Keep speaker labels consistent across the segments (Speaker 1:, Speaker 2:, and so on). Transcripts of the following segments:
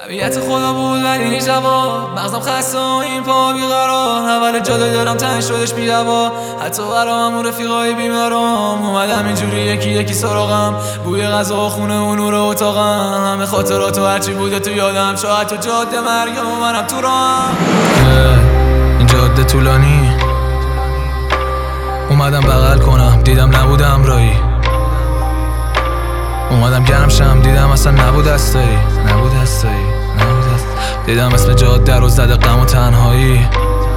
Speaker 1: طبیعت خدا بود ولی نیست جواب، مغزم خسته و این پا بیقرار. اول جاده دارم تنگ شدش بی دوا، حتی برام و رفیقای بیمارم اومدم اینجوری یکی یکی سراغم. بوی غذا و خونه و نور اتاقم، همه خاطرات و هرچی بوده تو یادم. شاید تو جاده مرگم و منم تو راهم. این جاده طولانی اومدم بغل کنم، دیدم نبود همراهی. اومدم گرم شم، دیدم اصلا نبود دستایی. دیدم اسم جاده رو زده غم و تنهایی.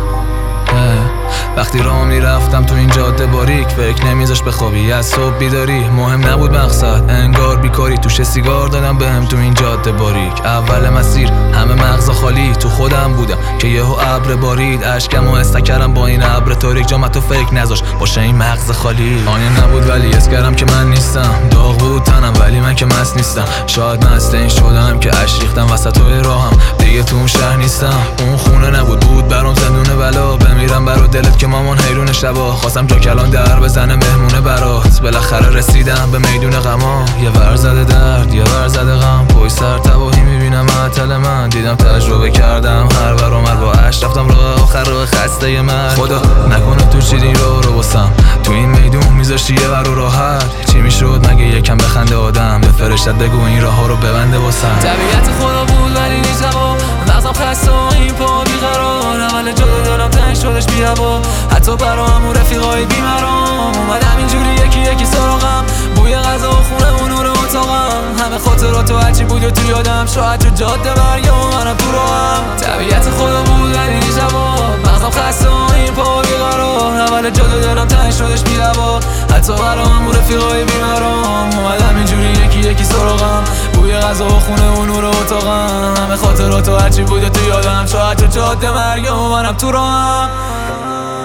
Speaker 1: وقتی راه میرفتم تو این جاده باریک، فکر نمیذاش بخوابی، از صبح بیداری. مهم نبود مقصد، انگار بیکاری. توش سیگار دادم بهم تو این جاده باریک. اول مسیر همه مغزا خالی، تو خودم بودم که یهو ابر بارید. اشکمو حس کردم با این ابر تاریک، جامت تو فکر نذاش باشه این مغز خالی. آینه نبود ولی حس کردم که من نیستم. داغ بود تنم ولی من که مست نیستم. شاید مست این شدم که اش ریختم وسطای راهم. دیگه تو اون شهر نیستم. اون خونه نبود، بود برام زندونه بلا. بمیرم برا دلت که مامان حیرون شبا. خواستم جا کلان در بزنه مهمونه برات. بالاخره رسیدم به میدون غما. یه ور زده درد، یه ور زده غم. پشت سر تباهی میبینم معطل من. دیدم تجربه کردم هر ور و مر، با اش رفتم راه آخر راه خسته من. خدا نکنه تو چیدی رو واسم، تو این میدون میذاشتی یه ور و راحت. چی میشد مگه یکم بخنده آدم، به فرشتت بگو این راه رو ببنده واسم. طبیعت خدا بود ولی نیست جواب، مغزم خسته و این پا بیقرار. اول جاده دارم تنگ شدش بی هوا، حتی برام و رفیقای بیمارم اومدم اینجوری یکی یکی سراغم. بوی غذا و خونه و نور اتاقم، همه خاطرات و هرچی بوده تو یادم. شاید تو جاده برگم و منم تو راهم. طبیعت خدا بود ولی نیست جواب، مغزم خسته و این پا بیقرار. اول جاده دارم تنگ شدش بی هوا، حتی برام و رفیقای بیمارم اومدم اینجوری یکی یکی سراغم. بوی غذا و خونه و نور اتاقم، همه خاطرات و هرچی بوده تو یادم. شاید تو جاده مرگم و منم تو راهم.